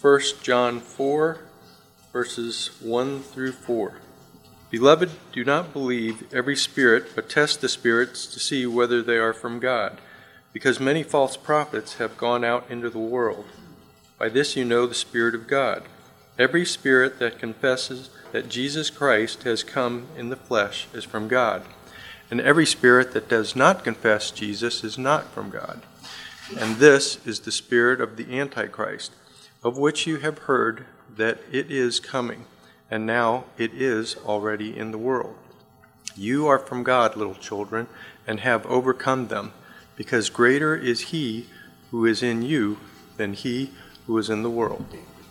1 John 4, verses 1 through 4. Beloved, do not believe every spirit, but test the spirits to see whether they are from God, because many false prophets have gone out into the world. By this you know the Spirit of God. Every spirit that confesses that Jesus Christ has come in the flesh is from God, and every spirit that does not confess Jesus is not from God. And this is the spirit of the Antichrist, of which you have heard that it is coming, and now it is already in the world. You are from God, little children, and have overcome them, because greater is he who is in you than he who is in the world.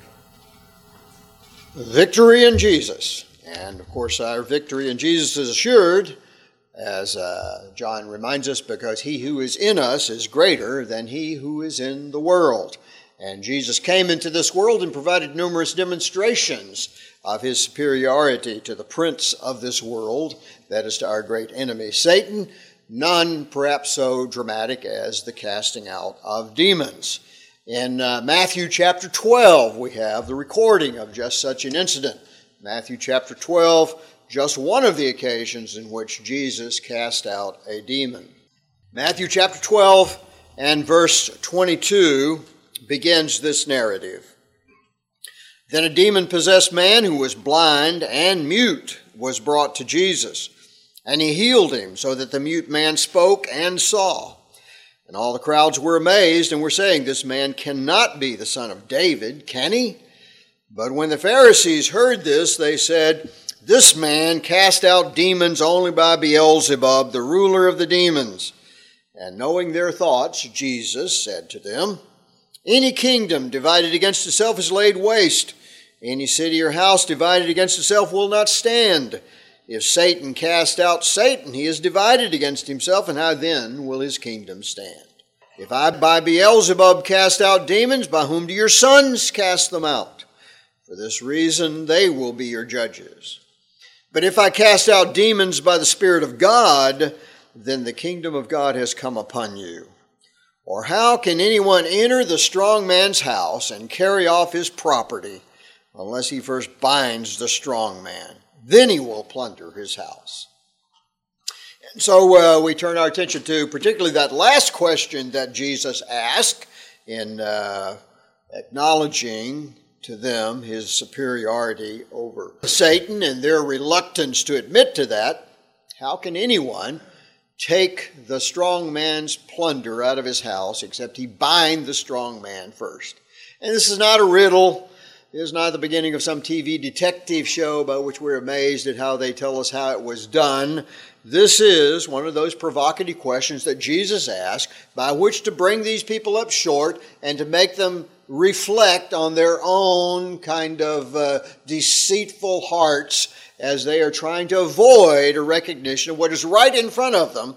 Victory in Jesus. And of course our victory in Jesus is assured, as John reminds us, because he who is in us is greater than he who is in the world. And Jesus came into this world and provided numerous demonstrations of his superiority to the prince of this world, that is, to our great enemy, Satan, none perhaps so dramatic as the casting out of demons. In Matthew chapter 12, we have the recording of just such an incident. Matthew chapter 12, just one of the occasions in which Jesus cast out a demon. Matthew chapter 12 and verse 22 begins this narrative. Then a demon-possessed man who was blind and mute was brought to Jesus, and he healed him so that the mute man spoke and saw. And all the crowds were amazed and were saying, "This man cannot be the son of David, can he?" But when the Pharisees heard this, they said, "This man cast out demons only by Beelzebub, the ruler of the demons." And knowing their thoughts, Jesus said to them, "Any kingdom divided against itself is laid waste. Any city or house divided against itself will not stand. If Satan cast out Satan, he is divided against himself, and how then will his kingdom stand? If I by Beelzebub cast out demons, by whom do your sons cast them out? For this reason they will be your judges. But if I cast out demons by the Spirit of God, then the kingdom of God has come upon you. Or how can anyone enter the strong man's house and carry off his property unless he first binds the strong man? Then he will plunder his house." And so we turn our attention to particularly that last question that Jesus asked in acknowledging to them his superiority over Satan and their reluctance to admit to that. How can anyone take the strong man's plunder out of his house except he bind the strong man first? And this is not a riddle. It is not the beginning of some TV detective show by which we're amazed at how they tell us how it was done. This is one of those provocative questions that Jesus asked by which to bring these people up short and to make them reflect on their own kind of deceitful hearts as they are trying to avoid a recognition of what is right in front of them.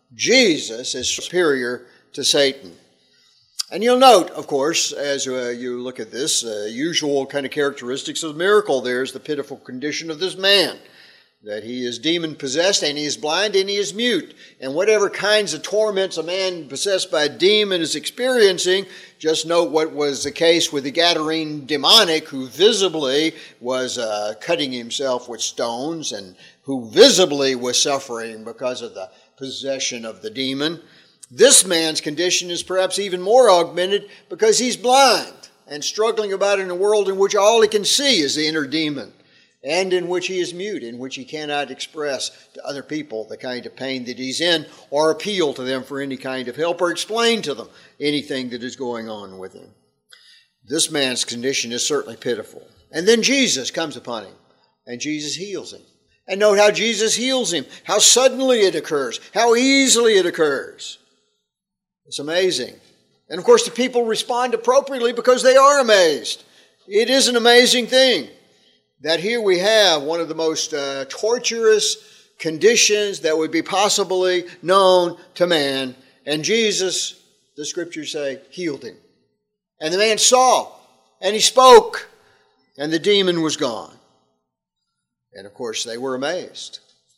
Jesus is superior to Satan. And you'll note, of course, as you look at this, usual kind of characteristics of the miracle. There's the pitiful condition of this man, that he is demon-possessed and he is blind and he is mute. And whatever kinds of torments a man possessed by a demon is experiencing, just note what was the case with the Gadarene demonic, who visibly was cutting himself with stones and who visibly was suffering because of the possession of the demon. This man's condition is perhaps even more augmented because he's blind and struggling about in a world in which all he can see is the inner demon, and in which he is mute, in which he cannot express to other people the kind of pain that he's in or appeal to them for any kind of help or explain to them anything that is going on with him. This man's condition is certainly pitiful. And then Jesus comes upon him and Jesus heals him. And note how Jesus heals him, how suddenly it occurs, how easily it occurs. It's amazing. And of course the people respond appropriately because they are amazed. It is an amazing thing that here we have one of the most torturous conditions that would be possibly known to man. And Jesus, the scriptures say, healed him. And the man saw, and he spoke, and the demon was gone. And of course they were amazed.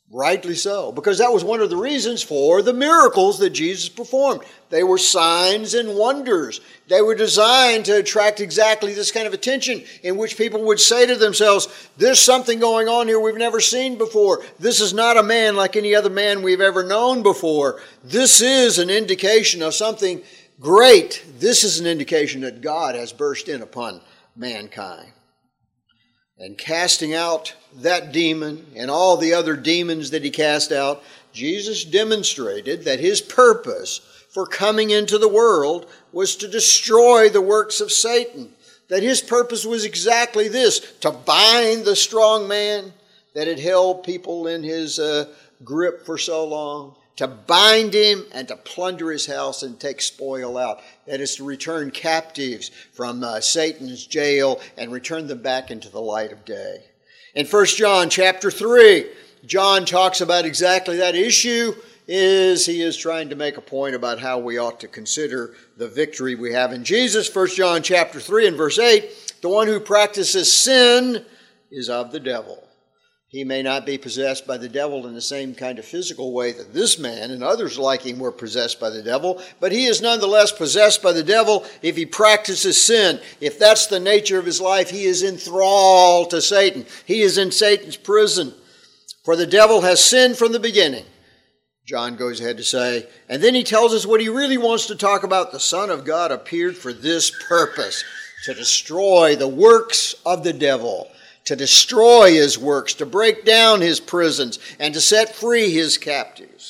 Rightly so, because that was one of the reasons for the miracles that Jesus performed. They were signs and wonders. They were designed to attract exactly this kind of attention in which people would say to themselves, there's something going on here we've never seen before. This is not a man like any other man we've ever known before. This is an indication of something great. This is an indication that God has burst in upon mankind. And casting out that demon and all the other demons that he cast out, Jesus demonstrated that his purpose for coming into the world was to destroy the works of Satan. That his purpose was exactly this, to bind the strong man that had held people in his grip for so long, to bind him and to plunder his house and take spoil out. That is to return captives from Satan's jail and return them back into the light of day. In 1 John chapter 3, John talks about exactly that issue. He is trying to make a point about how we ought to consider the victory we have in Jesus. 1 John chapter 3 and verse 8, the one who practices sin is of the devil. He may not be possessed by the devil in the same kind of physical way that this man and others like him were possessed by the devil, but he is nonetheless possessed by the devil if he practices sin. If that's the nature of his life, he is enthralled to Satan. He is in Satan's prison. For the devil has sinned from the beginning. John goes ahead to say, and then he tells us what he really wants to talk about. The Son of God appeared for this purpose, to destroy the works of the devil, to destroy his works, to break down his prisons, and to set free his captives.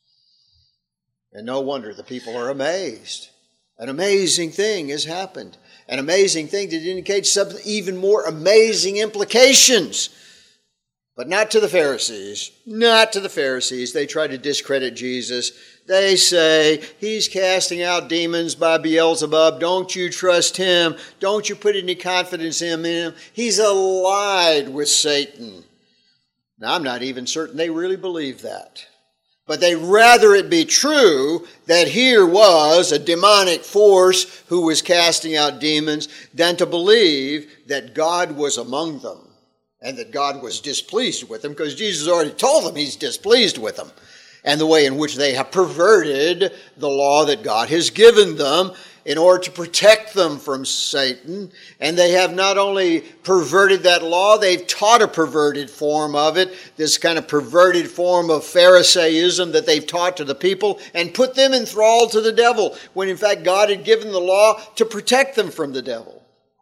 And no wonder the people are amazed. An amazing thing has happened. An amazing thing that indicates some even more amazing implications. But not to the Pharisees. Not to the Pharisees. They try to discredit Jesus. They say, he's casting out demons by Beelzebub. Don't you trust him. Don't you put any confidence in him. He's allied with Satan. Now, I'm not even certain they really believe that. But they'd rather it be true that here was a demonic force who was casting out demons than to believe that God was among them and that God was displeased with them, because Jesus already told them he's displeased with them and the way in which they have perverted the law that God has given them in order to protect them from Satan. And they have not only perverted that law, they've taught a perverted form of it, this kind of perverted form of Pharisaism that they've taught to the people and put them enthralled to the devil, when in fact God had given the law to protect them from the devil.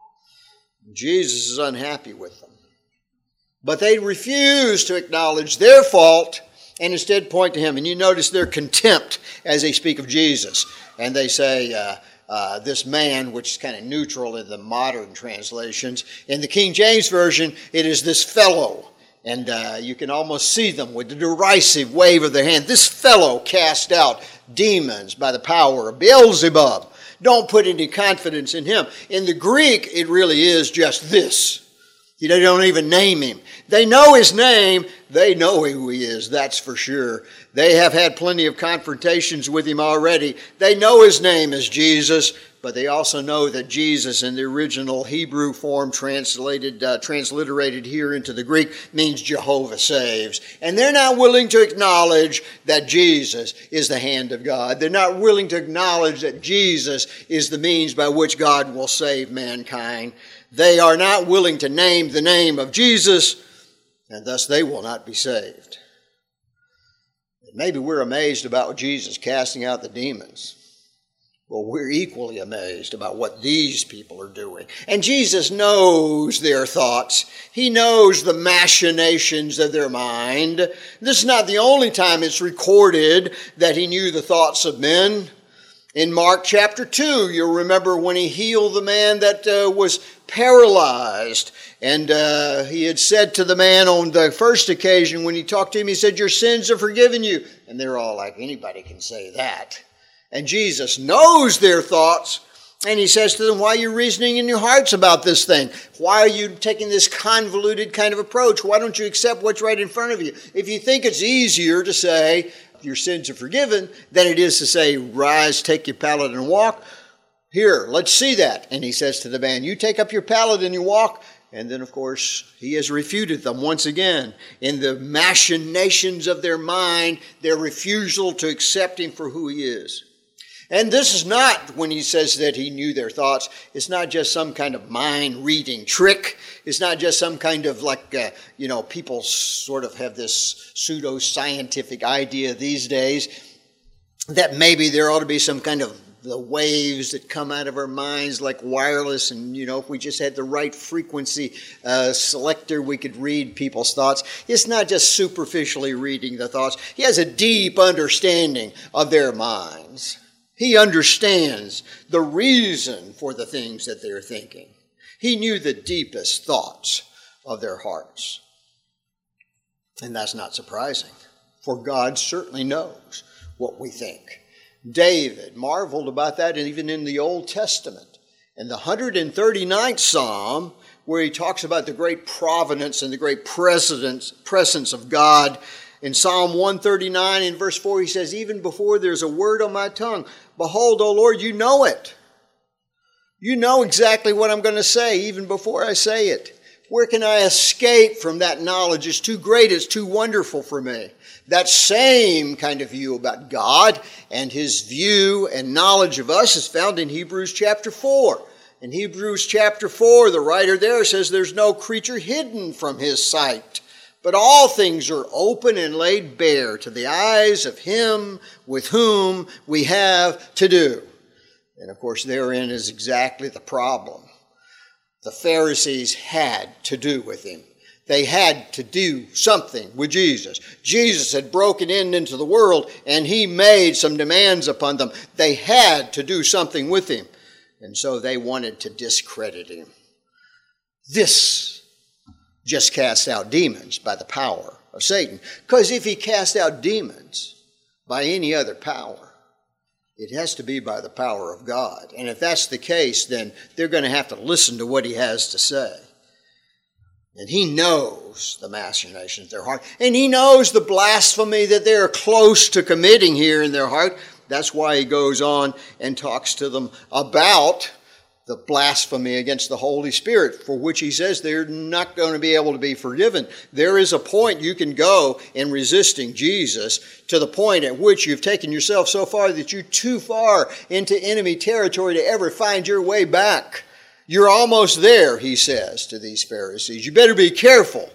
Jesus is unhappy with them. But they refuse to acknowledge their fault and instead point to him. And you notice their contempt as they speak of Jesus. And they say, this man, which is kind of neutral in the modern translations. In the King James Version, it is this fellow. And you can almost see them with the derisive wave of their hand. This fellow cast out demons by the power of Beelzebub. Don't put any confidence in him. In the Greek, it really is just this. They don't even name him. They know his name. They know who he is, that's for sure. They have had plenty of confrontations with him already. They know his name is Jesus, but they also know that Jesus in the original Hebrew form transliterated here into the Greek means Jehovah saves. And they're not willing to acknowledge that Jesus is the hand of God. They're not willing to acknowledge that Jesus is the means by which God will save mankind. They are not willing to name the name of Jesus, and thus they will not be saved. Maybe we're amazed about Jesus casting out the demons. Well, we're equally amazed about what these people are doing. And Jesus knows their thoughts. He knows the machinations of their mind. This is not the only time it's recorded that he knew the thoughts of men. In Mark chapter 2, you'll remember when he healed the man that was paralyzed. And he had said to the man on the first occasion when he talked to him, he said, your sins are forgiven you. And they're all like, anybody can say that. And Jesus knows their thoughts. And he says to them, why are you reasoning in your hearts about this thing? Why are you taking this convoluted kind of approach? Why don't you accept what's right in front of you? If you think it's easier to say, your sins are forgiven, than it is to say, rise, take your pallet and walk. Here, let's see that. And he says to the man, you take up your pallet and you walk. And then, of course, he has refuted them once again in the machinations of their mind, their refusal to accept him for who he is. And this is not, when he says that he knew their thoughts, it's not just some kind of mind-reading trick. It's not just some kind of people sort of have this pseudo-scientific idea these days that maybe there ought to be some kind of the waves that come out of our minds like wireless, and if we just had the right frequency selector, we could read people's thoughts. It's not just superficially reading the thoughts. He has a deep understanding of their minds. He understands the reason for the things that they're thinking. He knew the deepest thoughts of their hearts. And that's not surprising, for God certainly knows what we think. David marveled about that even in the Old Testament. In the 139th Psalm, where he talks about the great providence and the great presence of God, in Psalm 139 in verse 4, he says, even before there's a word on my tongue, behold, O Lord, you know it. You know exactly what I'm going to say even before I say it. Where can I escape from that knowledge? It's too great, it's too wonderful for me. That same kind of view about God and his view and knowledge of us is found in Hebrews chapter 4. In Hebrews chapter 4, the writer there says there's no creature hidden from his sight, but all things are open and laid bare to the eyes of him with whom we have to do. And of course, therein is exactly the problem. The Pharisees had to do with him. They had to do something with Jesus. Jesus had broken into the world, and he made some demands upon them. They had to do something with him. And so they wanted to discredit him. This just cast out demons by the power of Satan. Because if he cast out demons by any other power, it has to be by the power of God. And if that's the case, then they're going to have to listen to what he has to say. And he knows the machinations of their heart. And he knows the blasphemy that they're close to committing here in their heart. That's why he goes on and talks to them about the blasphemy against the Holy Spirit, for which he says they're not going to be able to be forgiven. There is a point you can go in resisting Jesus to the point at which you've taken yourself so far that you're too far into enemy territory to ever find your way back. You're almost there, he says to these Pharisees. You better be careful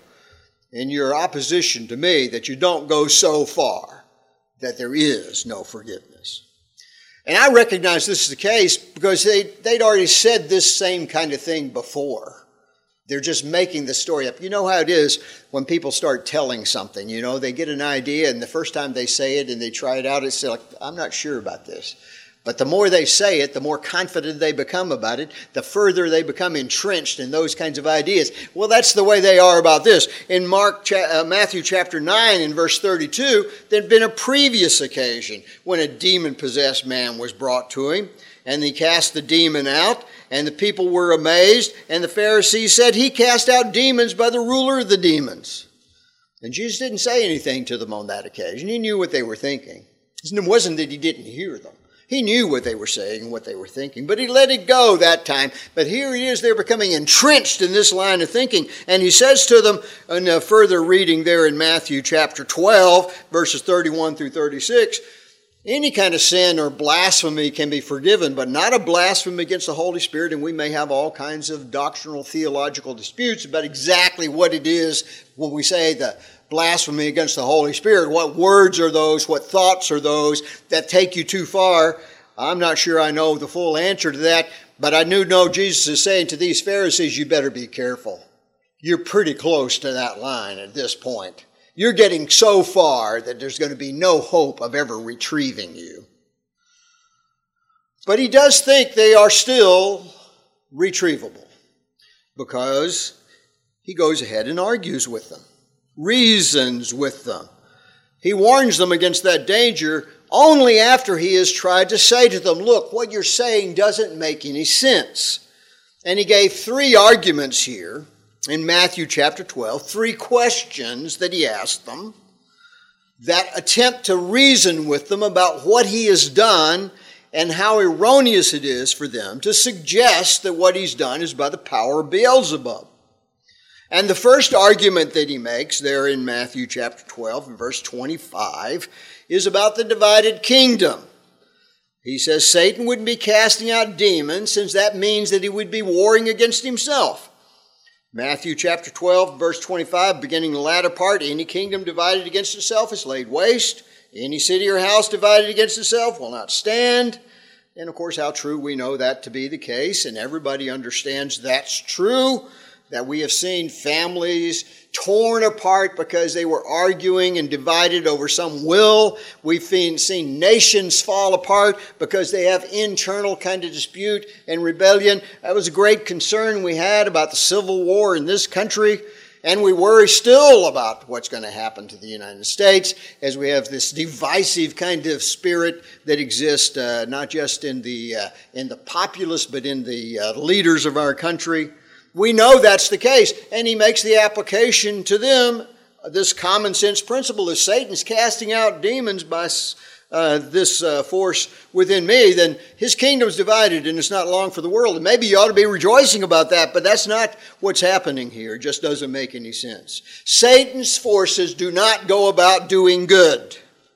in your opposition to me that you don't go so far that there is no forgiveness. And I recognize this is the case because they'd already said this same kind of thing before. They're just making the story up. You know how it is when people start telling something, they get an idea and the first time they say it and they try it out, it's like, I'm not sure about this. But the more they say it, the more confident they become about it, the further they become entrenched in those kinds of ideas. Well, that's the way they are about this. In Matthew chapter 9 in verse 32, there had been a previous occasion when a demon-possessed man was brought to him, and he cast the demon out, and the people were amazed, and the Pharisees said, he cast out demons by the ruler of the demons. And Jesus didn't say anything to them on that occasion. He knew what they were thinking. It wasn't that he didn't hear them. He knew what they were saying and what they were thinking, but he let it go that time. But here it is, they're becoming entrenched in this line of thinking. And he says to them, in a further reading there in Matthew chapter 12, verses 31 through 36, any kind of sin or blasphemy can be forgiven, but not a blasphemy against the Holy Spirit. And we may have all kinds of doctrinal, theological disputes about exactly what it is when we say the blasphemy against the Holy Spirit. What words are those? What thoughts are those that take you too far? I'm not sure I know the full answer to that, but I do know Jesus is saying to these Pharisees, you better be careful. You're pretty close to that line at this point. You're getting so far that there's going to be no hope of ever retrieving you. But he does think they are still retrievable because he goes ahead and argues with them. Reasons with them. He warns them against that danger only after he has tried to say to them, look, what you're saying doesn't make any sense. And he gave 3 arguments here in Matthew chapter 12, 3 questions that he asked them that attempt to reason with them about what he has done and how erroneous it is for them to suggest that what he's done is by the power of Beelzebub. And the first argument that he makes there in Matthew chapter 12 and verse 25 is about the divided kingdom. He says Satan wouldn't be casting out demons, since that means that he would be warring against himself. Matthew chapter 12, verse 25, beginning the latter part, any kingdom divided against itself is laid waste. Any city or house divided against itself will not stand. And of course, how true we know that to be the case, and everybody understands that's true, that we have seen families torn apart because they were arguing and divided over some will. We've seen nations fall apart because they have internal kind of dispute and rebellion. That was a great concern we had about the Civil War in this country. And we worry still about what's going to happen to the United States as we have this divisive kind of spirit that exists not just in the populace but in the leaders of our country. We know that's the case, and he makes the application to them. This common sense principle is Satan's casting out demons by this force within me, then his kingdom's divided and it's not long for the world. And maybe you ought to be rejoicing about that, but that's not what's happening here. It just doesn't make any sense. Satan's forces do not go about doing good.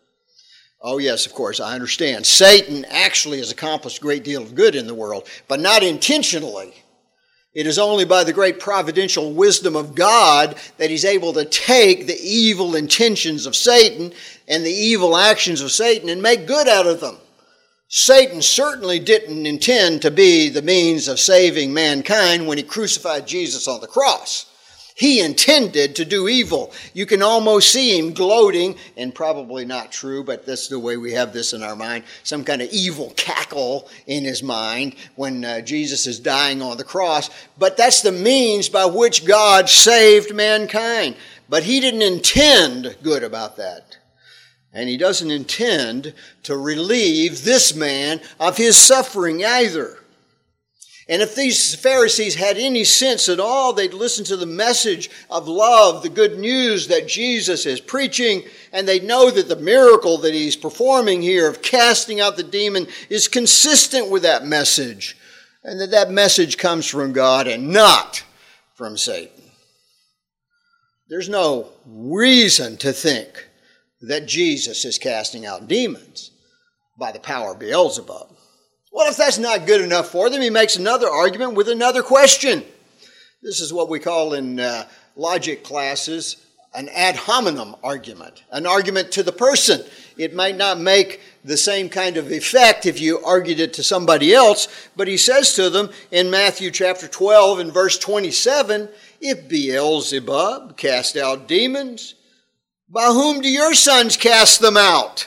Oh yes, of course, I understand. Satan actually has accomplished a great deal of good in the world, but not intentionally. It is only by the great providential wisdom of God that he's able to take the evil intentions of Satan and the evil actions of Satan and make good out of them. Satan certainly didn't intend to be the means of saving mankind when he crucified Jesus on the cross. He intended to do evil. You can almost see him gloating, and probably not true, but that's the way we have this in our mind, some kind of evil cackle in his mind when Jesus is dying on the cross. But that's the means by which God saved mankind. But he didn't intend good about that. And he doesn't intend to relieve this man of his suffering either. And if these Pharisees had any sense at all, they'd listen to the message of love, the good news that Jesus is preaching, and they'd know that the miracle that he's performing here of casting out the demon is consistent with that message, and that that message comes from God and not from Satan. There's no reason to think that Jesus is casting out demons by the power of Beelzebub. Well, if that's not good enough for them, he makes another argument with another question. This is what we call in logic classes an ad hominem argument, an argument to the person. It might not make the same kind of effect if you argued it to somebody else, but he says to them in Matthew chapter 12 and verse 27, if Beelzebub cast out demons, by whom do your sons cast them out?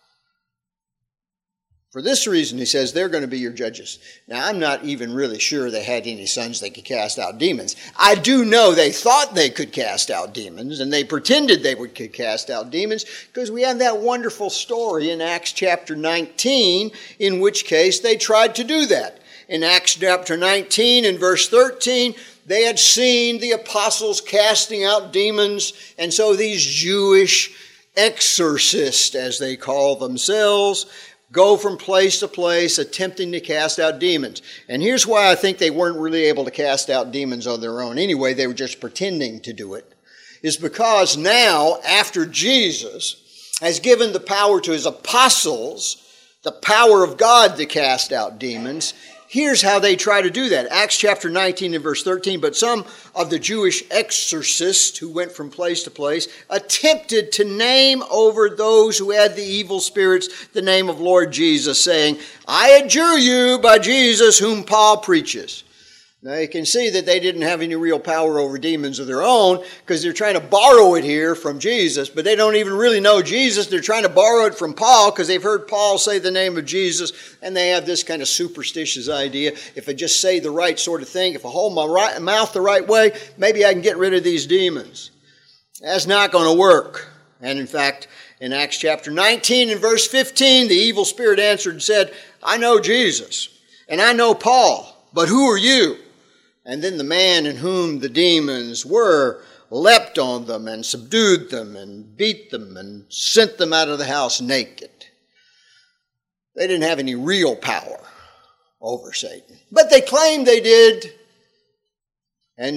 For this reason, he says, they're going to be your judges. Now, I'm not even really sure they had any sons that could cast out demons. I do know they thought they could cast out demons, and they pretended they could cast out demons, because we have that wonderful story in Acts chapter 19, in which case they tried to do that. In Acts chapter 19 and verse 13, they had seen the apostles casting out demons, and so these Jewish exorcists, as they call themselves, go from place to place attempting to cast out demons. And here's why I think they weren't really able to cast out demons on their own. Anyway, they were just pretending to do it. Is because now, after Jesus has given the power to his apostles, the power of God to cast out demons, here's how they try to do that. Acts chapter 19 and verse 13, but some of the Jewish exorcists who went from place to place attempted to name over those who had the evil spirits the name of Lord Jesus, saying, I adjure you by Jesus whom Paul preaches. Now you can see that they didn't have any real power over demons of their own because they're trying to borrow it here from Jesus, but they don't even really know Jesus. They're trying to borrow it from Paul because they've heard Paul say the name of Jesus, and they have this kind of superstitious idea. If I just say the right sort of thing, if I hold my mouth the right way, maybe I can get rid of these demons. That's not going to work. And in fact, in Acts chapter 19 and verse 15, the evil spirit answered and said, I know Jesus, and I know Paul, but who are you? And then the man in whom the demons were leapt on them and subdued them and beat them and sent them out of the house naked. They didn't have any real power over Satan. But they claimed they did. And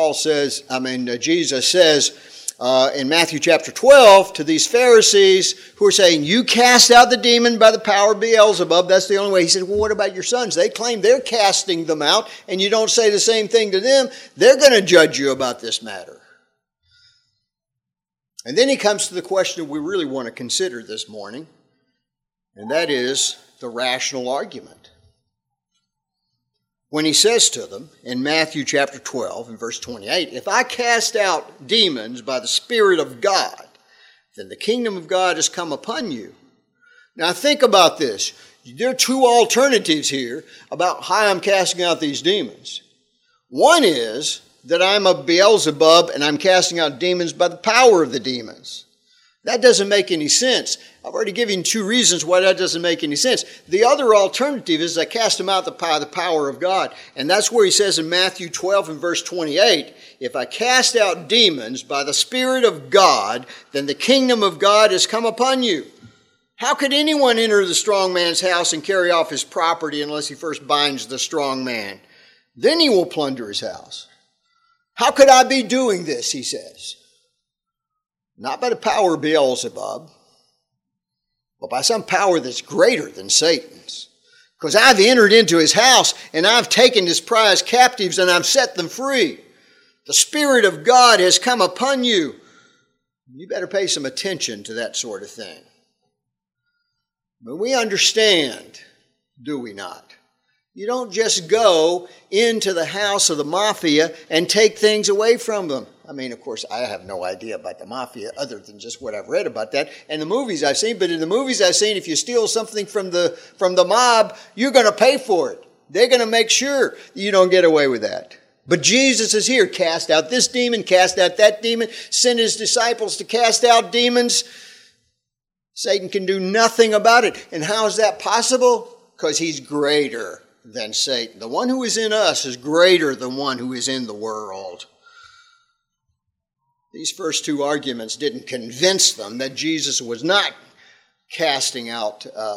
Jesus says in Matthew chapter 12 to these Pharisees who are saying, you cast out the demon by the power of Beelzebub. That's the only way. He said, well, what about your sons? They claim they're casting them out, and you don't say the same thing to them. They're going to judge you about this matter. And then he comes to the question we really want to consider this morning, and that is the rational argument. When he says to them in Matthew chapter 12 and verse 28, if I cast out demons by the Spirit of God, then the kingdom of God has come upon you. Now think about this. There are two alternatives here about how I'm casting out these demons. One is that I'm a Beelzebub and I'm casting out demons by the power of the demons. That doesn't make any sense. I've already given you two reasons why that doesn't make any sense. The other alternative is I cast them out by the power of God. And that's where he says in Matthew 12 and verse 28, if I cast out demons by the Spirit of God, then the kingdom of God has come upon you. How could anyone enter the strong man's house and carry off his property unless he first binds the strong man? Then he will plunder his house. How could I be doing this, he says? Not by the power of Beelzebub, but by some power that's greater than Satan's. Because I've entered into his house and I've taken his prized captives and I've set them free. The Spirit of God has come upon you. You better pay some attention to that sort of thing. But we understand, do we not? You don't just go into the house of the mafia and take things away from them. I mean, of course, I have no idea about the mafia other than just what I've read about that and the movies I've seen. But in the movies I've seen, if you steal something from the mob, you're going to pay for it. They're going to make sure you don't get away with that. But Jesus is here. Cast out this demon, cast out that demon, send his disciples to cast out demons. Satan can do nothing about it. And how is that possible? Because he's greater than Satan. The one who is in us is greater than one who is in the world. These first two arguments didn't convince them that Jesus was not casting out,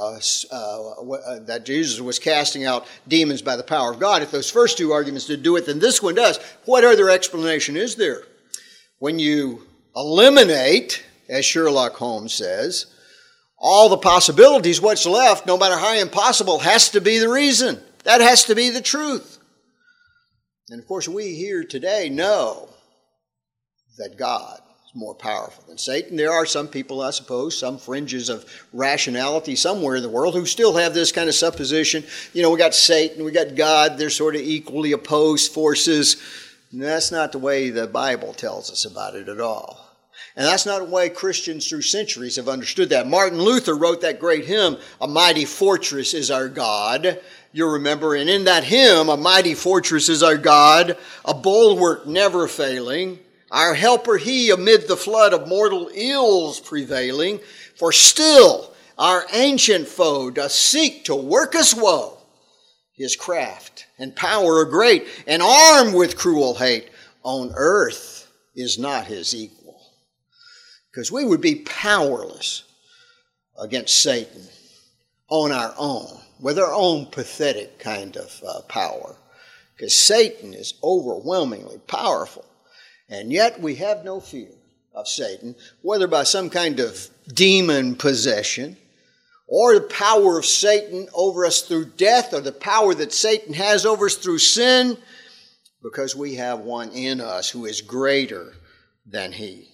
that Jesus was casting out demons by the power of God. If those first two arguments did do it, then this one does. What other explanation is there? When you eliminate, as Sherlock Holmes says, all the possibilities, what's left, no matter how impossible, has to be the reason. That has to be the truth. And of course, we here today know that God is more powerful than Satan. There are some people, I suppose, some fringes of rationality somewhere in the world who still have this kind of supposition. You know, we got Satan, we got God, they're sort of equally opposed forces. And that's not the way the Bible tells us about it at all. And that's not the way Christians through centuries have understood that. Martin Luther wrote that great hymn, "A Mighty Fortress is Our God." You'll remember, and in that hymn, "A mighty fortress is our God, a bulwark never failing. Our helper he amid the flood of mortal ills prevailing. For still our ancient foe doth seek to work us woe. His craft and power are great, and armed with cruel hate. On earth is not his equal." Because we would be powerless against Satan on our own, with our own pathetic kind of power. Because Satan is overwhelmingly powerful. And yet we have no fear of Satan, whether by some kind of demon possession, or the power of Satan over us through death, or the power that Satan has over us through sin, because we have one in us who is greater than he.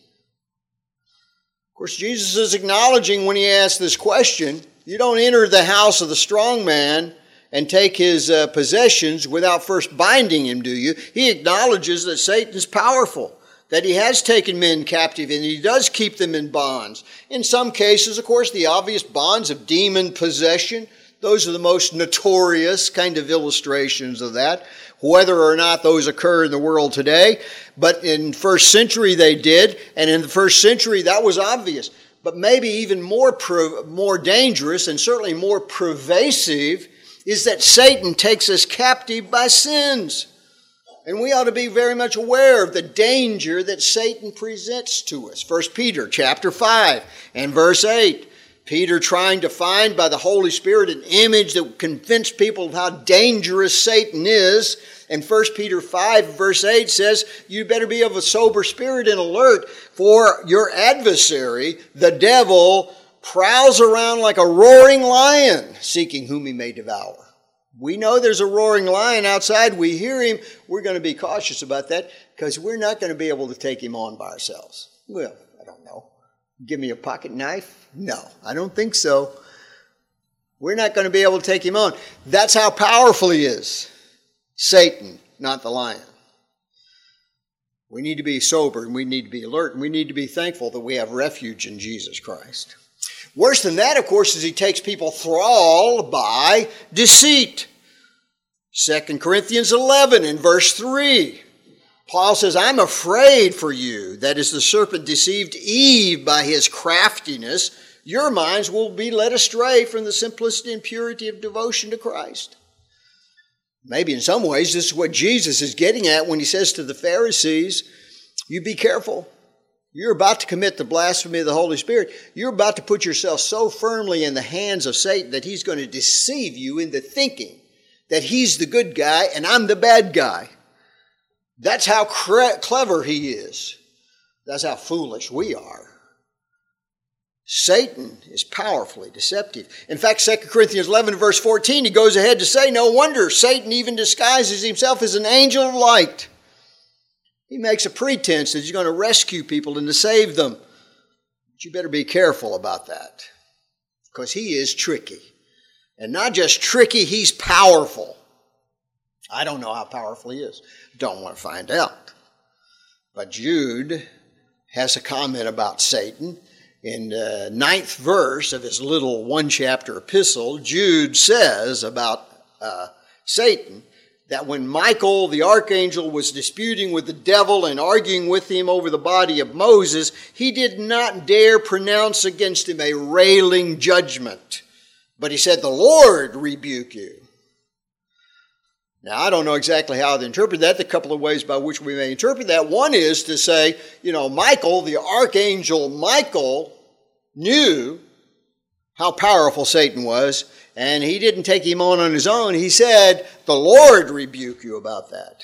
Of course, Jesus is acknowledging when he asks this question, you don't enter the house of the strong man and take his possessions without first binding him, do you? He acknowledges that Satan is powerful, that he has taken men captive and he does keep them in bonds. In some cases, of course, the obvious bonds of demon possession, those are the most notorious kind of illustrations of that, whether or not those occur in the world today. But in first century they did, and in the first century that was obvious. But maybe even more dangerous and certainly more pervasive is that Satan takes us captive by sins. And we ought to be very much aware of the danger that Satan presents to us. 1 Peter chapter 5 and verse 8. Peter trying to find by the Holy Spirit an image that would convince people of how dangerous Satan is. And 1 Peter 5 verse 8 says, you better be of a sober spirit and alert, for your adversary, the devil, prowls around like a roaring lion, seeking whom he may devour. We know there's a roaring lion outside. We hear him. We're going to be cautious about that because we're not going to be able to take him on by ourselves. Well, I don't know. Give me a pocket knife? No, I don't think so. We're not going to be able to take him on. That's how powerful he is. Satan, not the lion. We need to be sober and we need to be alert and we need to be thankful that we have refuge in Jesus Christ. Worse than that, of course, is he takes people thralled by deceit. 2 Corinthians 11 in verse 3. Paul says, I'm afraid for you that as the serpent deceived Eve by his craftiness, your minds will be led astray from the simplicity and purity of devotion to Christ. Maybe in some ways this is what Jesus is getting at when he says to the Pharisees, you be careful. You're about to commit the blasphemy of the Holy Spirit. You're about to put yourself so firmly in the hands of Satan that he's going to deceive you into thinking that he's the good guy and I'm the bad guy. That's how clever he is. That's how foolish we are. Satan is powerfully deceptive. In fact, 2 Corinthians 11 verse 14, he goes ahead to say, no wonder Satan even disguises himself as an angel of light. He makes a pretense that he's going to rescue people and to save them. But you better be careful about that because he is tricky. And not just tricky, he's powerful. I don't know how powerful he is. Don't want to find out. But Jude has a comment about Satan. In the 9th verse of his little one-chapter epistle, Jude says about Satan that when Michael, the archangel, was disputing with the devil and arguing with him over the body of Moses, he did not dare pronounce against him a railing judgment. But he said, the Lord rebuke you. Now, I don't know exactly how to interpret that. The couple of ways by which we may interpret that. One is to say, Michael, the archangel Michael, knew how powerful Satan was, and he didn't take him on his own. He said, the Lord rebuke you about that.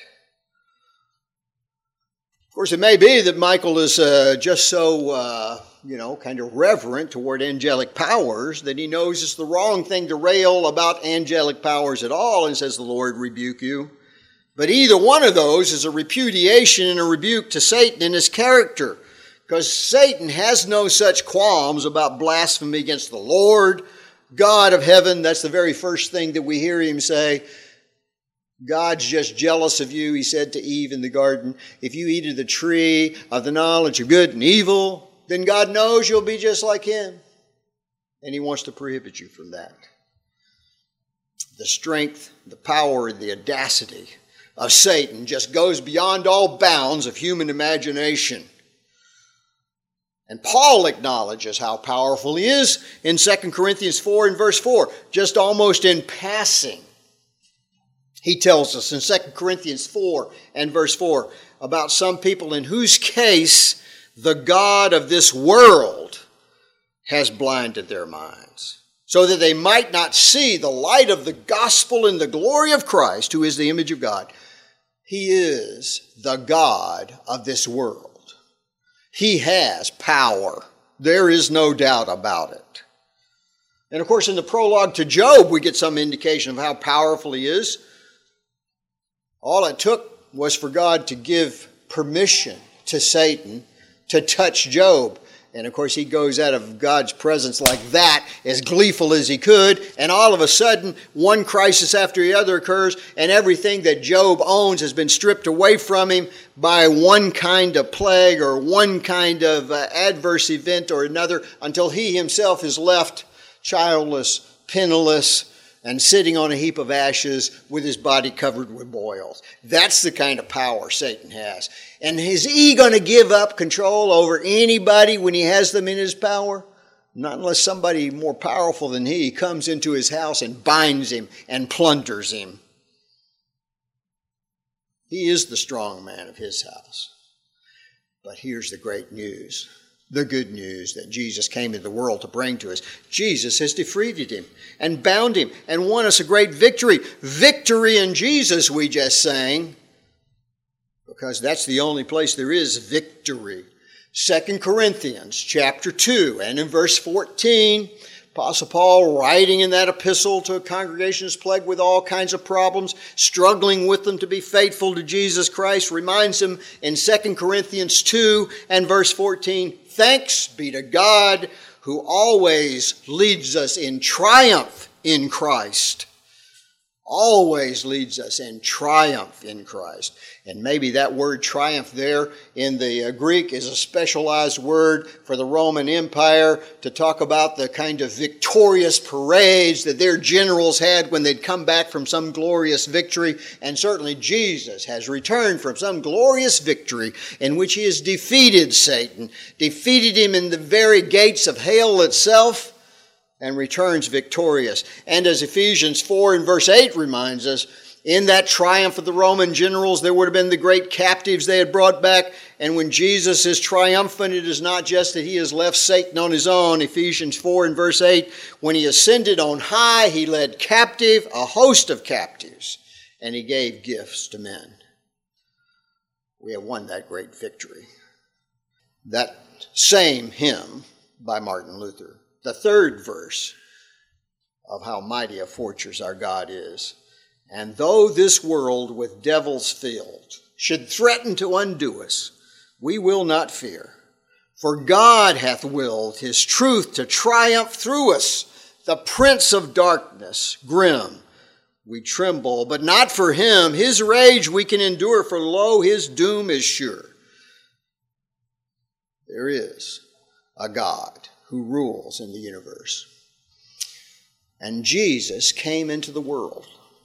Of course, it may be that Michael is just so, kind of reverent toward angelic powers that he knows it's the wrong thing to rail about angelic powers at all and says, the Lord rebuke you. But either one of those is a repudiation and a rebuke to Satan and his character, because Satan has no such qualms about blasphemy against the Lord, God of heaven. That's the very first thing that we hear him say. God's just jealous of you, he said to Eve in the garden. If you eat of the tree of the knowledge of good and evil, then God knows you'll be just like him. And he wants to prohibit you from that. The strength, the power, and the audacity of Satan just goes beyond all bounds of human imagination. And Paul acknowledges how powerful he is in 2 Corinthians 4 and verse 4, just almost in passing. He tells us in 2 Corinthians 4 and verse 4 about some people in whose case the God of this world has blinded their minds, so that they might not see the light of the gospel and the glory of Christ, who is the image of God. He is the God of this world. He has power. There is no doubt about it. And of course, in the prologue to Job, we get some indication of how powerful he is. All it took was for God to give permission to Satan to touch Job. And of course, he goes out of God's presence like that, as gleeful as he could. And all of a sudden, one crisis after the other occurs, and everything that Job owns has been stripped away from him by one kind of plague or one kind of adverse event or another, until he himself is left childless, penniless, and sitting on a heap of ashes with his body covered with boils. That's the kind of power Satan has. And is he going to give up control over anybody when he has them in his power? Not unless somebody more powerful than he comes into his house and binds him and plunders him. He is the strong man of his house. But here's the great news. the good news that Jesus came into the world to bring to us. Jesus has defeated him and bound him and won us a great victory. Victory in Jesus, we just sang, because that's the only place there is victory. 2 Corinthians chapter 2 and in verse 14, Apostle Paul, writing in that epistle to a congregation that's plagued with all kinds of problems, struggling with them to be faithful to Jesus Christ, reminds them in 2 Corinthians 2 and verse 14, "Thanks be to God who always leads us in triumph in Christ." Always leads us in triumph in Christ. And maybe that word triumph there in the Greek is a specialized word for the Roman Empire to talk about the kind of victorious parades that their generals had when they'd come back from some glorious victory. And certainly Jesus has returned from some glorious victory in which he has defeated Satan, defeated him in the very gates of hell itself, and returns victorious. And as Ephesians 4 and verse 8 reminds us, in that triumph of the Roman generals, there would have been the great captives they had brought back. And when Jesus is triumphant, it is not just that he has left Satan on his own. Ephesians 4 and verse 8, when he ascended on high, he led captive a host of captives, and he gave gifts to men. We have won that great victory. That same hymn by Martin Luther. The third verse of how mighty a fortress our God is. "And though this world with devils filled should threaten to undo us, we will not fear. For God hath willed his truth to triumph through us. The prince of darkness, grim, we tremble, but not for him. His rage we can endure, for lo, his doom is sure." There is a God who rules in the universe. And Jesus came into the world,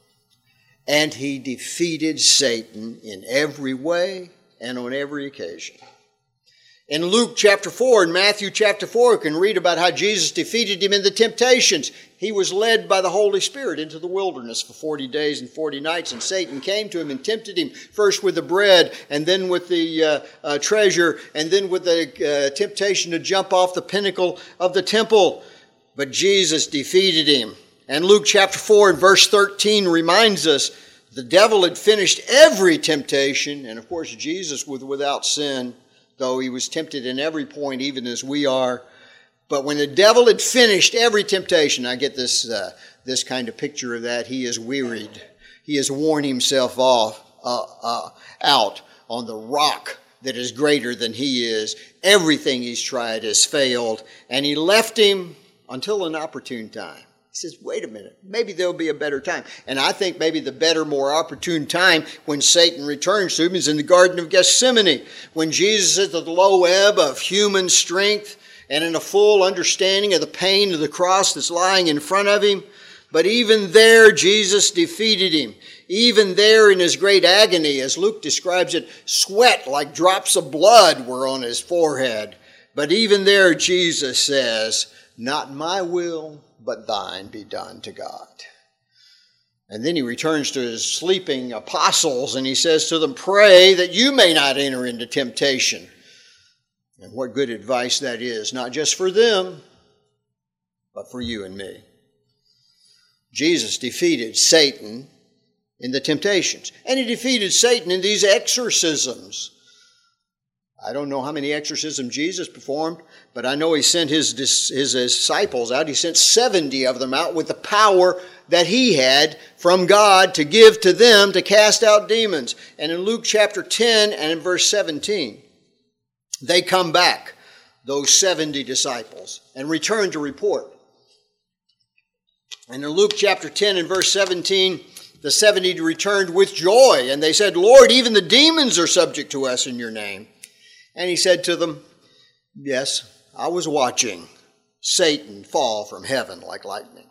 and he defeated Satan in every way and on every occasion. In Luke chapter 4 and Matthew chapter 4, you can read about how Jesus defeated him in the temptations. He was led by the Holy Spirit into the wilderness for 40 days and 40 nights, and Satan came to him and tempted him, first with the bread, and then with the treasure, and then with the temptation to jump off the pinnacle of the temple. But Jesus defeated him. And Luke chapter 4 and verse 13 reminds us the devil had finished every temptation, and of course Jesus was without sin, though he was tempted in every point, even as we are. But when the devil had finished every temptation, I get this kind of picture of that. He is wearied. He has worn himself out on the rock that is greater than he is. Everything he's tried has failed, and he left him until an opportune time. He says, wait a minute, maybe there'll be a better time. And I think maybe the better, more opportune time when Satan returns to him is in the Garden of Gethsemane, when Jesus is at the low ebb of human strength and in a full understanding of the pain of the cross that's lying in front of him. But even there, Jesus defeated him. Even there in his great agony, as Luke describes it, sweat like drops of blood were on his forehead. But even there, Jesus says, "Not my will, but thine be done," to God. And then he returns to his sleeping apostles and he says to them, "Pray that you may not enter into temptation." And what good advice that is, not just for them, but for you and me. Jesus defeated Satan in the temptations, and he defeated Satan in these exorcisms. I don't know how many exorcisms Jesus performed, but I know he sent his disciples out. He sent 70 of them out with the power that he had from God to give to them to cast out demons. And in Luke chapter 10 and in verse 17, they come back, those 70 disciples, and return to report. And in Luke chapter 10 and verse 17, the 70 returned with joy, and they said, "Lord, even the demons are subject to us in your name." And he said to them, "Yes, I was watching Satan fall from heaven like lightning."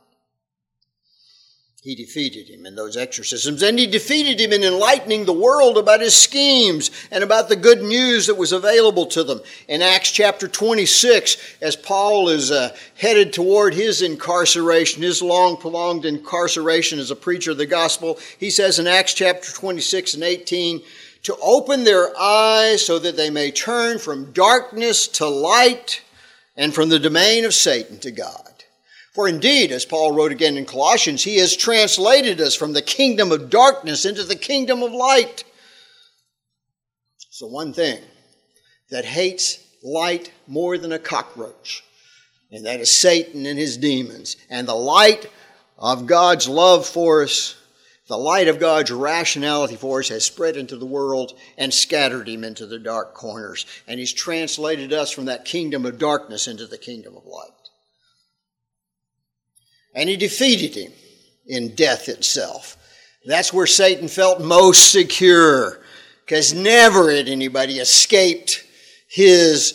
He defeated him in those exorcisms, and he defeated him in enlightening the world about his schemes and about the good news that was available to them. In Acts chapter 26, as Paul is headed toward his incarceration, his long prolonged incarceration as a preacher of the gospel, he says in Acts chapter 26 and 18, to open their eyes so that they may turn from darkness to light and from the domain of Satan to God. For indeed, as Paul wrote again in Colossians, he has translated us from the kingdom of darkness into the kingdom of light. It's the one thing that hates light more than a cockroach, and that is Satan and his demons. And the light of God's love for us, the light of God's rationality for us, has spread into the world and scattered him into the dark corners. And he's translated us from that kingdom of darkness into the kingdom of light. And he defeated him in death itself. That's where Satan felt most secure, because never had anybody escaped his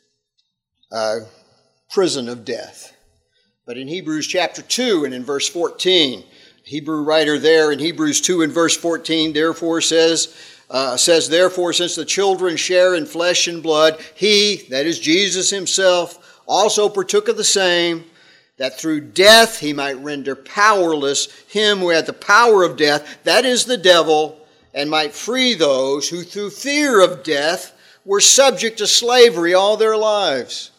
prison of death. But in Hebrews chapter 2 and in verse 14, Hebrew writer there in Hebrews 2 and verse 14, therefore says, therefore, since the children share in flesh and blood, he, that is Jesus himself, also partook of the same, that through death he might render powerless him who had the power of death, that is the devil, and might free those who through fear of death were subject to slavery all their lives.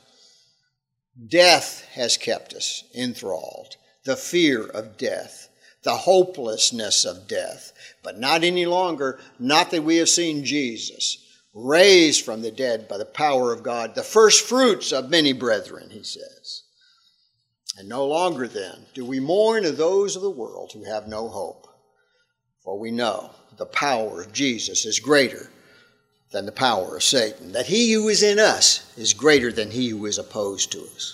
Death has kept us enthralled, the fear of death, the hopelessness of death, but not any longer, not that we have seen Jesus raised from the dead by the power of God, the first fruits of many brethren, he says. And no longer then do we mourn of those of the world who have no hope. For we know the power of Jesus is greater than the power of Satan, that he who is in us is greater than he who is opposed to us.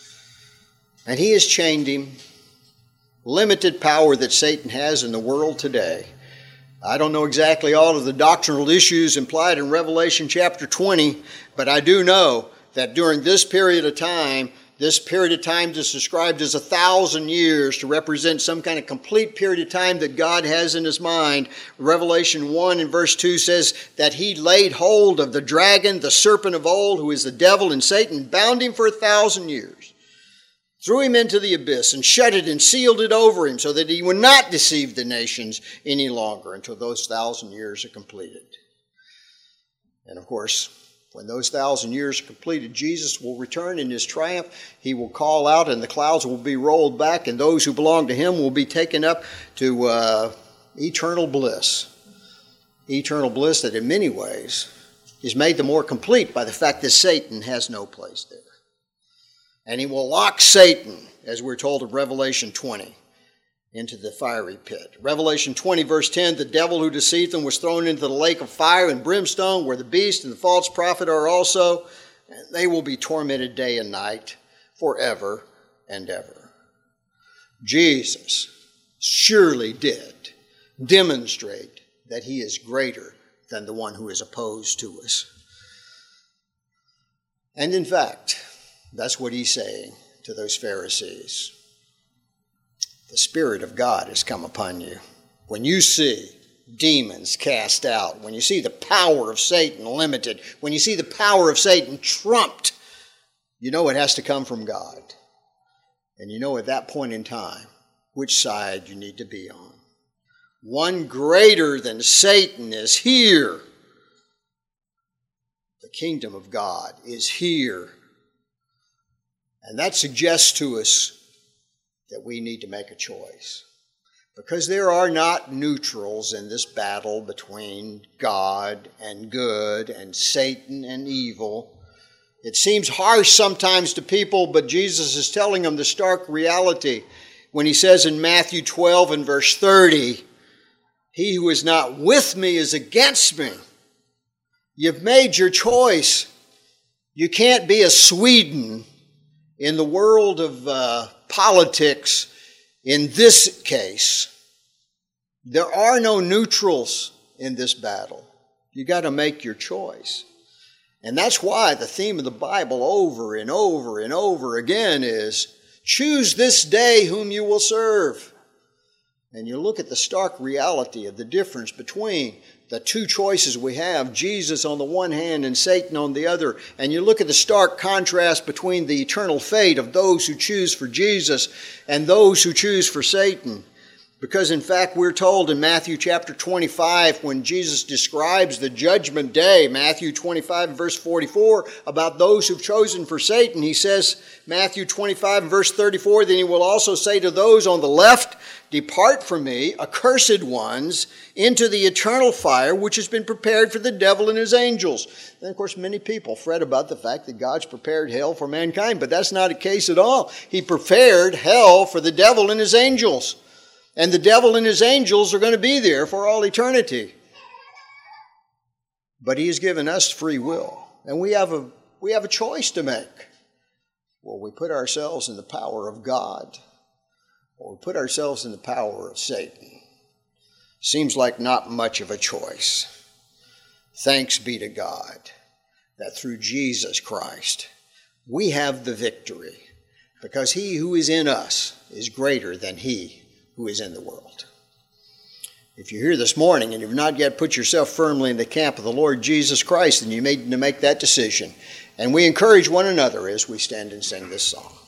And he has chained him. Limited power that Satan has in the world today. I don't know exactly all of the doctrinal issues implied in Revelation chapter 20, but I do know that during this period of time is described as 1,000 years to represent some kind of complete period of time that God has in his mind. Revelation 1 and verse 2 says that he laid hold of the dragon, the serpent of old, who is the devil and Satan, bound him for 1,000 years, threw him into the abyss and shut it and sealed it over him so that he would not deceive the nations any longer until those 1,000 years are completed. And of course, when those 1,000 years are completed, Jesus will return in his triumph. He will call out and the clouds will be rolled back, and those who belong to him will be taken up to eternal bliss. Eternal bliss that in many ways is made the more complete by the fact that Satan has no place there. And he will lock Satan, as we're told in Revelation 20, into the fiery pit. Revelation 20 verse 10, the devil who deceived them was thrown into the lake of fire and brimstone, where the beast and the false prophet are also, and they will be tormented day and night forever and ever. Jesus surely did demonstrate that he is greater than the one who is opposed to us. And in fact, that's what he's saying to those Pharisees. The Spirit of God has come upon you. When you see demons cast out, when you see the power of Satan limited, when you see the power of Satan trumped, you know it has to come from God. And you know at that point in time which side you need to be on. One greater than Satan is here. The kingdom of God is here. And that suggests to us that we need to make a choice. Because there are not neutrals in this battle between God and good and Satan and evil. It seems harsh sometimes to people, but Jesus is telling them the stark reality when he says in Matthew 12 and verse 30, he who is not with me is against me. You've made your choice. You can't be a Sweden in the world of politics in this case. There are no neutrals in this battle. You got to make your choice. And that's why the theme of the Bible over and over and over again is, choose this day whom you will serve. And you look at the stark reality of the difference between the two choices we have, Jesus on the one hand and Satan on the other. And you look at the stark contrast between the eternal fate of those who choose for Jesus and those who choose for Satan. Because in fact, we're told in Matthew chapter 25, when Jesus describes the judgment day, Matthew 25 verse 44, about those who've chosen for Satan, he says, Matthew 25 verse 34, then he will also say to those on the left, depart from me, accursed ones, into the eternal fire which has been prepared for the devil and his angels. And of course, many people fret about the fact that God's prepared hell for mankind, but that's not the case at all. He prepared hell for the devil and his angels. And the devil and his angels are going to be there for all eternity. But he has given us free will. And we have a choice to make. Will we put ourselves in the power of God? Or we put ourselves in the power of Satan? Seems like not much of a choice. Thanks be to God that through Jesus Christ we have the victory. Because he who is in us is greater than he who is in the world. If you're here this morning and you've not yet put yourself firmly in the camp of the Lord Jesus Christ, then you need to make that decision. And we encourage one another as we stand and sing this song.